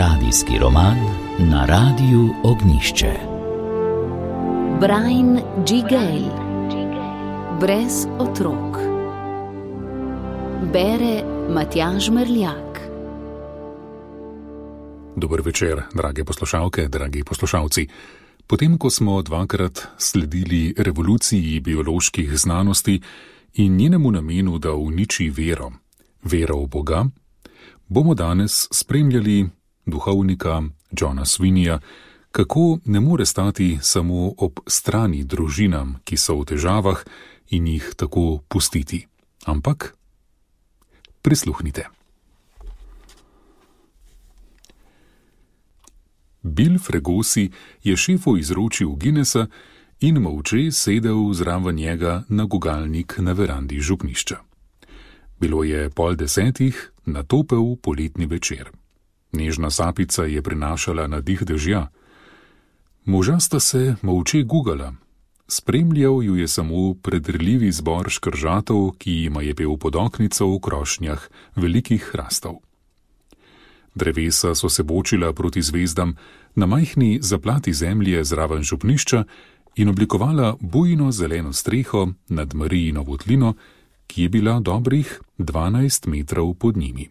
Radijski roman na Radiu Ognjišče. Brian G. Gale. Brez otrok. Bere Matjaž Merljak. Dober večer, drage poslušalke, dragi poslušalci. Potem, ko smo dvakrat sledili revoluciji bioloških znanosti in njenemu namenu, da uniči vero v Boga, bomo danes spremljali duhovnika Johna Sweeneyja, kako ne more stati samo ob strani družinam, ki so v težavah, in jih tako pustiti. Ampak prisluhnite. Bill Fregosi je šefu izročil Guinnessa in molče sedel zraven njega na gugalnik na verandi župnišča. Bilo je 9:30, na topel poletni večer. Nežna sapica je prinašala nadih dežja. Moža sta se molče gugala. Spremljal ju je samo predrljivi zbor škržatov, ki jima je pel pod oknico v krošnjah velikih hrastov. Drevesa so se bočila proti zvezdam na majhni zaplati zemlje zraven župnišča in oblikovala bujno zeleno streho nad Marijino votlino, ki je bila dobrih 12 metrov pod njimi.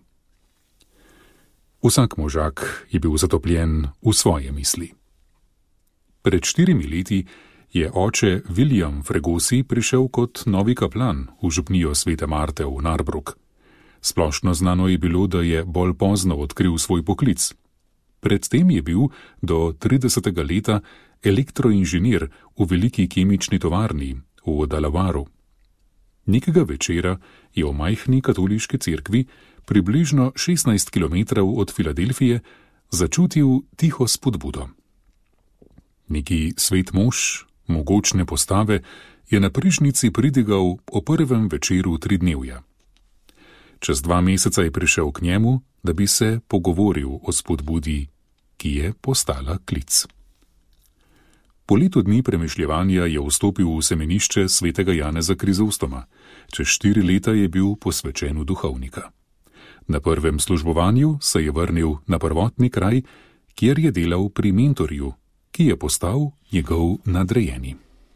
Vsak možak je bil zatopljen v svoje misli. Pred 4 leti je oče William Fregosi prišel kot novi kaplan v župnijo Svete Marte v Narbrook. Splošno znano je bilo, da je bolj pozno odkril svoj poklic. Predtem je bil do 30. leta elektroinženir v veliki kemični tovarni v Delawaru. Nekega večera je v majhni katoliški cerkvi, približno 16 km od Filadelfije, začutil tiho spodbudo. Neki svet mož, mogočne postave, je na prižnici pridigal o prvem večeru tridnevja. Čez 2 meseca je prišel k njemu, da bi se pogovoril o spodbudi, ki je postala klic. Po letu dni premišljevanja je vstopil v semenišče svetega Janeza Krizostoma. Čez 4 leta je bil posvečen v duhovnika. Na prvem službovanju se je vrnil na prvotni kraj, kjer je delal pri mentorju, ki je postal njegov nadrejeni.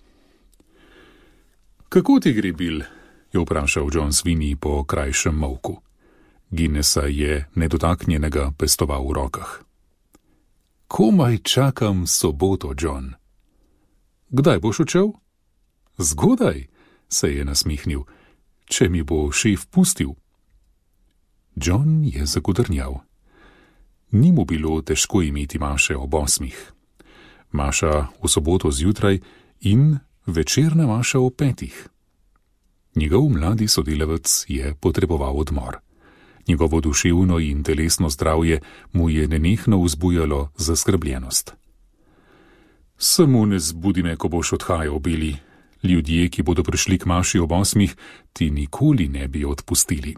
Kako ti gre, Bill? Je vprašal John Sweeney po krajšem molku. Guinnessa je nedotaknjenega pestoval v rokah. Komaj čakam soboto, John. Kdaj boš odšel? Zgodaj, se je nasmihnil, če mi bo šef pustil. John je zagodrnjal. Ni mu bilo težko imeti Maše ob 8. Maša v soboto zjutraj in večerna Maša ob 5. Njegov mladi sodelavec je potreboval odmor. Njegovo duševno in telesno zdravje mu je nenehno vzbujalo zaskrbljenost. Samo ne zbudi me, ko boš odhajal, Billy. Ljudje, ki bodo prišli k Maši ob 8, ti nikoli ne bi odpustili.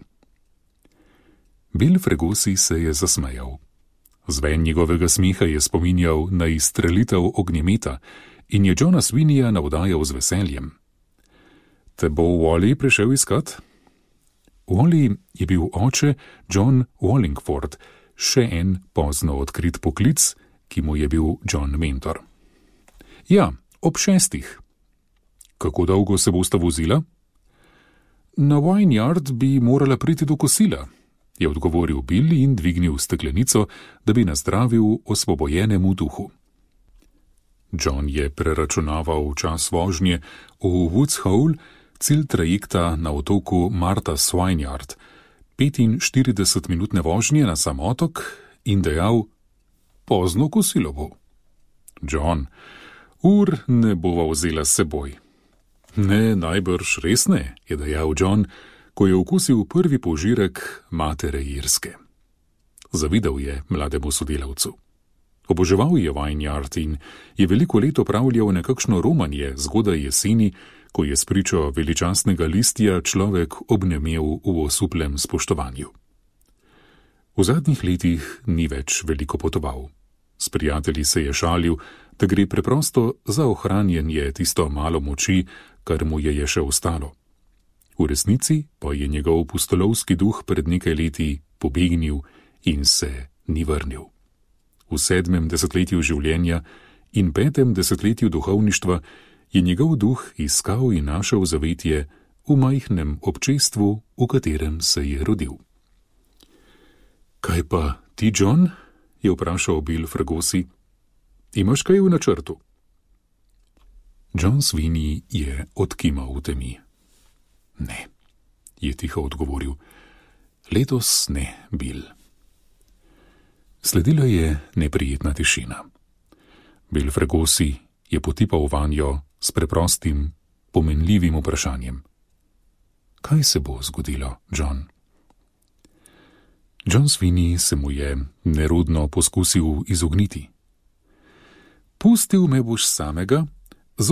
Bill Fregosi se je zasmejal. Zven njegovega smeha je spominjal na izstrelitev ognjemeta in je Johna Sweeneyja navdajal z veseljem. Te bo Wally prišel iskat? Wally je bil oče John Wallingford, še en pozno odkrit poklic, ki mu je bil John mentor. Ja, ob 6. Kako dolgo se bosta vozila? Na Vineyard bi morala priti do kosila, je odgovoril Bill in dvignil steklenico, da bi nazdravil osvobojenemu duhu. John je preračunaval čas vožnje v Woods Hole, cilj trajekta na otoku Martha's Vineyard, 45-minutne vožnje na sam otok, in dejal, pozno kosilo bo. John, ur ne bova vzela s seboj. Ne, najbrž res ne, je dejal John, ko je okusil prvi požirek matere Irske. Zavidal je mlademu sodelavcu. Oboževal je Vineyard in je veliko let opravljal nekakšno romanje zgodaj jeseni, ko je spričo veličastnega listja človek obnemel v osuplem spoštovanju. V zadnjih letih ni več veliko potoval. S prijatelji se je šalil, da gre preprosto za ohranjanje tisto malo moči, kar mu je še ostalo. V resnici pa je njegov pustolovski duh pred nekaj leti pobegnil in se ni vrnil. V 7. desetletju življenja in 5. desetletju duhovništva je njegov duh iskal in našel zavetje v majhnem občestvu, v katerem se je rodil. Kaj pa ti, John? Je vprašal Bill Fregosi. Imaš kaj v načrtu? John Sweeney je odkimal v temi. Ne, je tiho odgovoril. Letos ne, Bill. Sledila je neprijetna tišina. Bill Fregosi je potipal vanjo s preprostim, pomenljivim vprašanjem. Kaj se bo zgodilo, John? John Sweeney se mu je nerodno poskusil izogniti. Pustil me boš samega z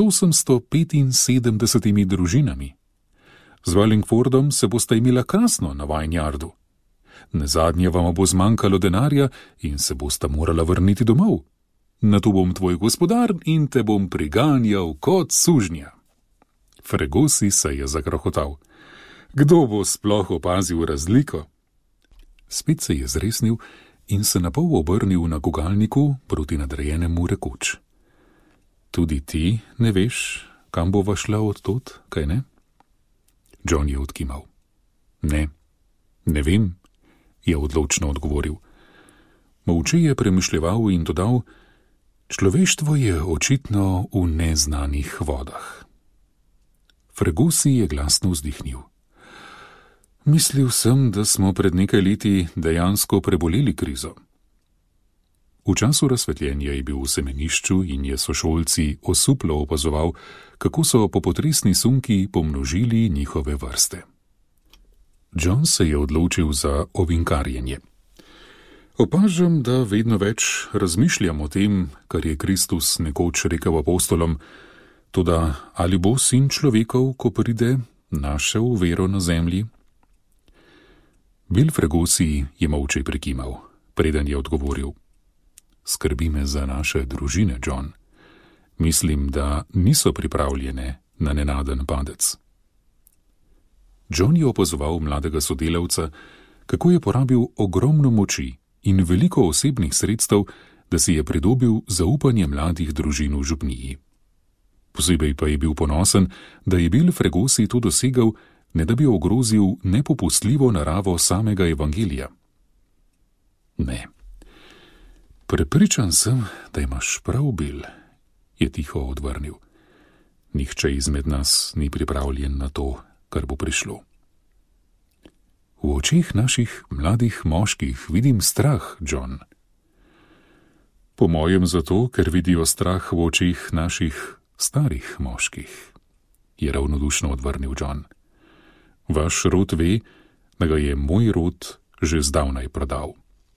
875 družinami. Z Wallingfordom se boste imela krasno na Vineyardu. Nazadnje vam bo zmanjkalo denarja in se boste morala vrniti domov. Nato bom tvoj gospodar in te bom priganjal kot sužnja. Fregosi se je zakrohotal. Kdo bo sploh opazil razliko? Spet se je zresnil in se napol obrnil na gugalniku proti nadrejenemu rekoč. Tudi ti ne veš, kam bova šla odtod, kaj ne? John je odkimal. Ne vem, je odločno odgovoril. Molče je premišljeval in dodal, človeštvo je očitno v neznanih vodah. Fregosi je glasno vzdihnil. Mislil sem, da smo pred nekaj leti dejansko preboleli krizo. V času razsvetljenja je bil v semenišču in je sošolci osuplo opazoval, kako so po potresni sunki pomnožili njihove vrste. John se je odločil za ovinkarjenje. Opažam, da vedno več razmišljam o tem, kar je Kristus nekoč rekel apostolom, toda ali bo sin človekov, ko pride, našel vero na zemlji? Bill Fregosi je molče prikimal, preden je odgovoril. Skrbi me za naše družine, John. Mislim, da niso pripravljene na nenaden padec. John je opazoval mladega sodelavca, kako je porabil ogromno moči in veliko osebnih sredstev, da si je pridobil zaupanje mladih družin v župniji. Posebej pa je bil ponosen, da je Bill Fregosi to dosegal, ne da bi ogrozil nepopustljivo naravo samega evangelija. Ne. Prepričan sem, da imaš prav, Bill, je tiho odvrnil. Nihče izmed nas ni pripravljen na to, kar bo prišlo. V očeh naših mladih moških vidim strah, John. Po mojem zato, ker vidijo strah v očeh naših starih moških, je ravnodušno odvrnil John. Vaš rod ve, da ga je moj rod že zdavnaj prodal.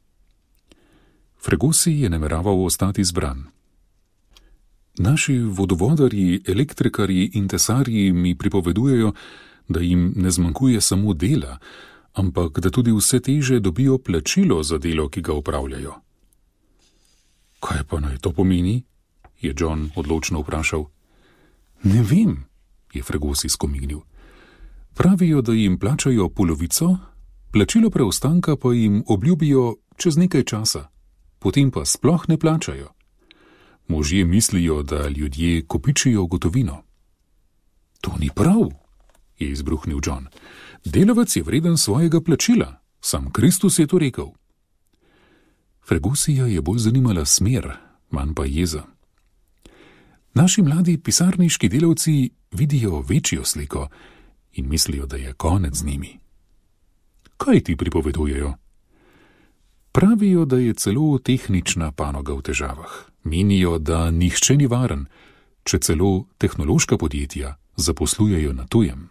Fregosi je nameraval ostati zbran. Naši vodovodarji, elektrikarji in tesarji mi pripovedujejo, da jim ne zmanjkuje samo dela, ampak da tudi vse teže dobijo plačilo za delo, ki ga opravljajo. Kaj pa naj to pomeni? Je John odločno vprašal. Ne vem, je Fregosi skomignil. Pravijo, da jim plačajo polovico, plačilo preostanka pa jim obljubijo čez nekaj časa, potem pa sploh ne plačajo. Možje mislijo, da ljudje kopičijo gotovino. To ni prav, je izbruhnil John. Delavec je vreden svojega plačila, sam Kristus je to rekel. Fregosija je bolj zanimala smer, manj pa jeza. Naši mladi pisarniški delavci vidijo večjo sliko in mislijo, da je konec z njimi. Kaj ti pripovedujejo? Pravijo, da je celo tehnična panoga v težavah. Menijo, da nihče ni varen, če celo tehnološka podjetja zaposlujejo na tujem.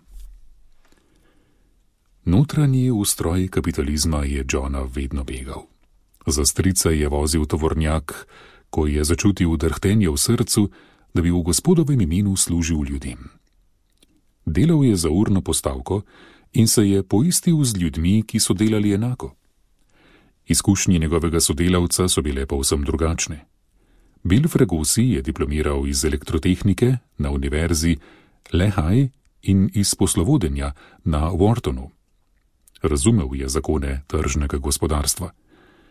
Notranji ustroj kapitalizma je Johna vedno begal. Za strica je vozil tovornjak, ko je začutil drhtenje v srcu, da bi v gospodovem imenu služil ljudem. Delal je za urno postavko in se je poistil z ljudmi, ki so delali enako. Izkušnje njegovega sodelavca so bile povsem drugačne. Bill Fregosi je diplomiral iz elektrotehnike na univerzi Lehigh in iz poslovodenja na Whartonu. Razumel je zakone tržnega gospodarstva.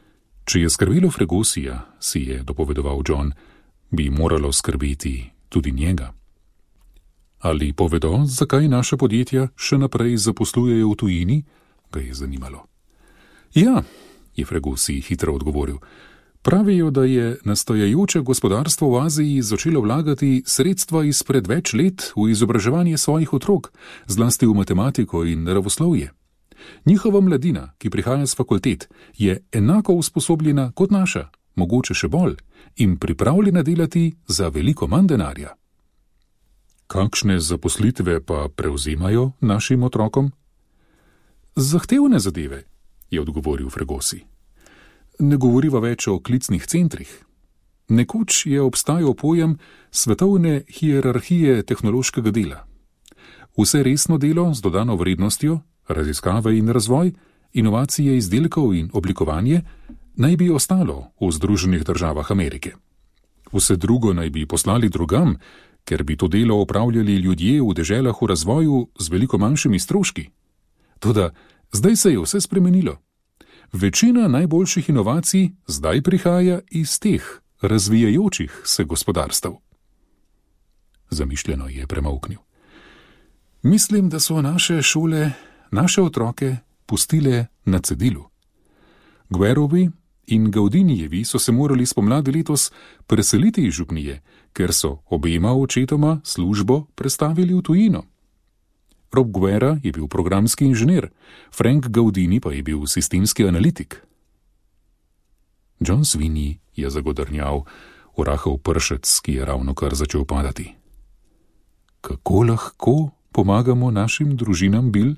Če je skrbelo Fregosija, si je dopovedoval John, bi moralo skrbeti tudi njega. Ali povedo, zakaj naša podjetja še naprej zaposlujejo v tujini? Ga je zanimalo. Ja, je Fregosi hitro odgovoril. Pravijo, da je nastajajoče gospodarstvo v Aziji začelo vlagati sredstva izpred več let v izobraževanje svojih otrok, zlasti v matematiko in naravoslovje. Njihova mladina, ki prihaja z fakultet, je enako usposobljena kot naša, mogoče še bolj, in pripravljena delati za veliko manj denarja. Kakšne zaposlitve pa prevzemajo našim otrokom? Zahtevne zadeve, je odgovoril Fregosi. Ne govoriva več o klicnih centrih. Nekoč je obstajal pojem svetovne hierarhije tehnološkega dela. Vse resno delo z dodano vrednostjo, raziskave in razvoj, inovacije izdelkov in oblikovanje naj bi ostalo v Združenih državah Amerike. Vse drugo naj bi poslali drugam, ker bi to delo opravljali ljudje v deželah v razvoju z veliko manjšimi stroški. Toda zdaj se je vse spremenilo. Večina najboljših inovacij zdaj prihaja iz teh razvijajočih se gospodarstev. Zamišljeno je premolknil. Mislim, da so naše šole naše otroke pustile na cedilu. Guerovi in Gaudinijevi so se morali spomladi letos preseliti iz župnije, ker so obema očetoma službo prestavili v tujino. Rob Guerra je bil programski inženir, Frank Gaudini pa je bil sistemski analitik. John Sweeney je zagodrnjal v rahel pršec, ki je ravnokar začel padati. Kako lahko pomagamo našim družinam, Bill?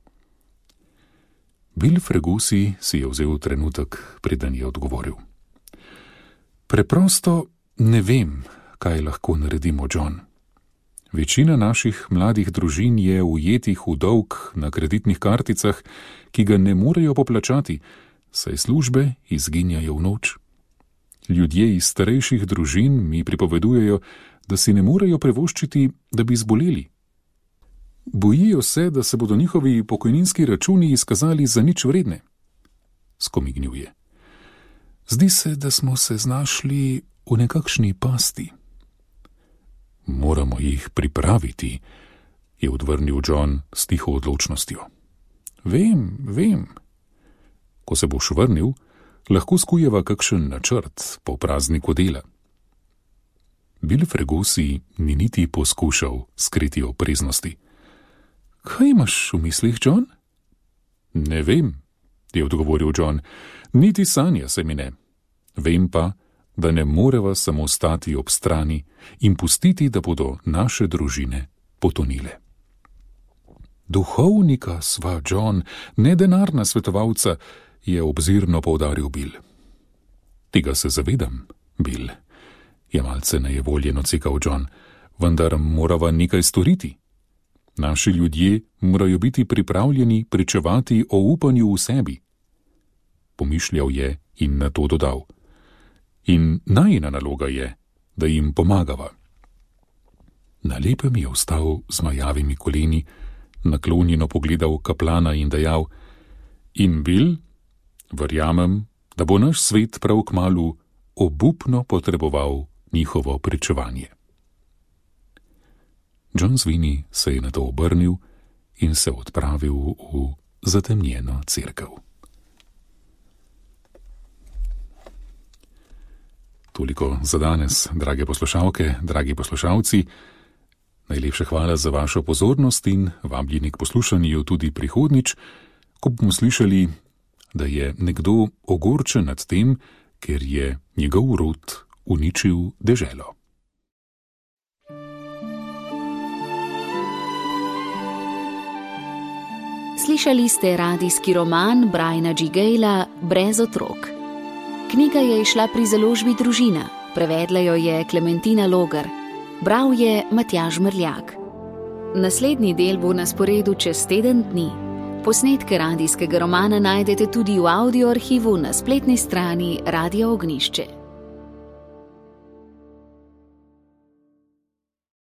Bill Fregosi si je vzel trenutek, preden je odgovoril. Preprosto ne vem, kaj lahko naredimo, John. Večina naših mladih družin je ujetih v dolg na kreditnih karticah, ki ga ne morejo poplačati, saj službe izginjajo v noč. Ljudje iz starejših družin mi pripovedujejo, da si ne morejo privoščiti, da bi zboleli. Bojijo se, da se bodo njihovi pokojninski računi izkazali za nič vredne. Skomignil je. Zdi se, da smo se znašli v nekakšni pasti. Moramo jih pripraviti, je odvrnil John s tiho odločnostjo. Vem. Ko se boš vrnil, lahko skujeva kakšen načrt po prazniku dela. Bill Fregosi ni niti poskušal skriti opreznosti. Kaj imaš v mislih, John? Ne vem, je odgovoril John, niti sanja se mi ne. Vem pa, da ne moreva samo stati ob strani in pustiti, da bodo naše družine potonile. Duhovnika sva, John, ne denarna svetovalca, je obzirno poudaril Bill. Tega se zavedam, Bill, je malce nejevoljeno cikal John, vendar morava nekaj storiti. Naši ljudje morajo biti pripravljeni pričevati o upanju v sebi. Pomišljal je in nato dodal. In najina naloga je, da jim pomagava. Na lepem je vstal z majavimi koleni, naklonjeno pogledal kaplana in dejal: In Bill, verjamem, da bo naš svet prav kmalu obupno potreboval njihovo pričevanje. John Sweeney se je nato obrnil in se odpravil v zatemnjeno cerkev. Toliko za danes, drage poslušalke, dragi poslušalci. Najlepša hvala za vašo pozornost in vabljeni k poslušanju tudi prihodnjič, ko bomo slišali, da je nekdo ogorčen nad tem, ker je njegov rod uničil deželo. Slišali ste radijski roman Briana G. Gayla Brez otrok. Knjiga je izšla pri založbi Družina, prevedla jo je Klementina Logar, bral je Matjaž Mrljak. Naslednji del bo na sporedu čez teden dni. Posnetke radijskega romana najdete tudi v audio arhivu na spletni strani Radia Ognjišče.